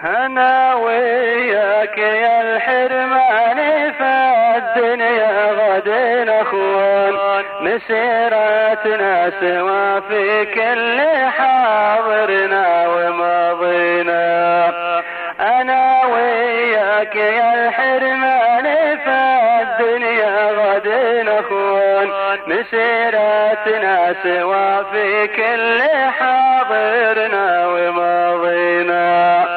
أنا وياك يا الحرمان في الدنيا غد أخوان، مسيرتنا سوا في كل حاضرنا وماضينا. أنا وياك يا الحرمان في الدنيا غد أخوان، مسيرتنا سوا في كل حاضرنا وماضينا.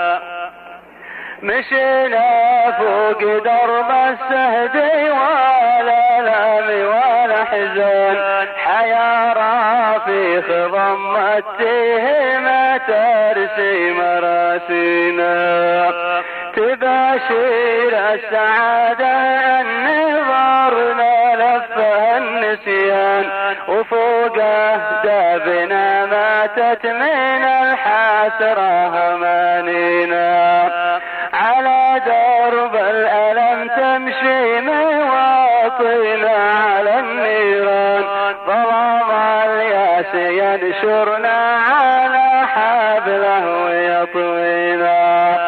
مشينا فوق درب السهد ولا لام ولا حزن، حيارى في خضم التهمة ترسي مراسينا. تباشر السعادة أن نظرنا لفها النسيان، وفوق أهدافنا ماتت من الحسرة أمانينا. على درب الألم تمشي مواطينا، على النيران ظلام الياس ينشرنا، على حبله ويطوينا.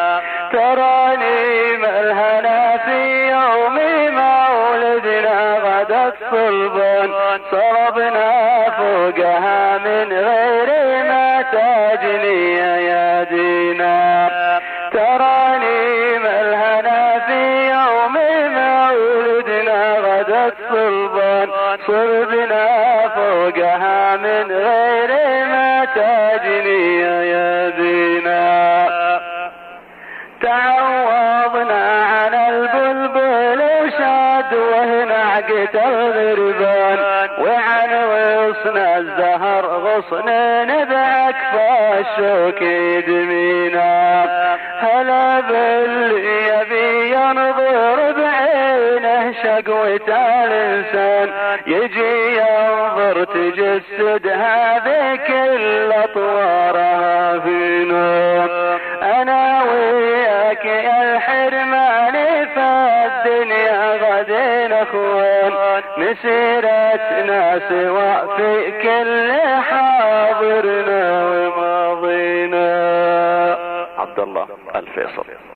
تراني ملهنا في يوم مولدنا غدت صلبا، صربنا فوقها من غير ما تجني يا دينا. تراني ملهنا في يوم مولدنا غدت صلبا، صربنا فوقها من غير ما تجني يا دينا. تعوضنا عن البلبل وشاد وهنعقة الغربان، وعن غصن الزهر غصن بأكفى الشوك يدمينا. هلا باللي يبي ينظر بعينه شقوة الإنسان، يجي ينظر تجسدها بكل أطوارها فينا. أنا وياك يا الحرمان في الدنيا غد أخوان، مسيرتنا سوا في كل حاضرنا وماضينا. عبد الله الفيصل.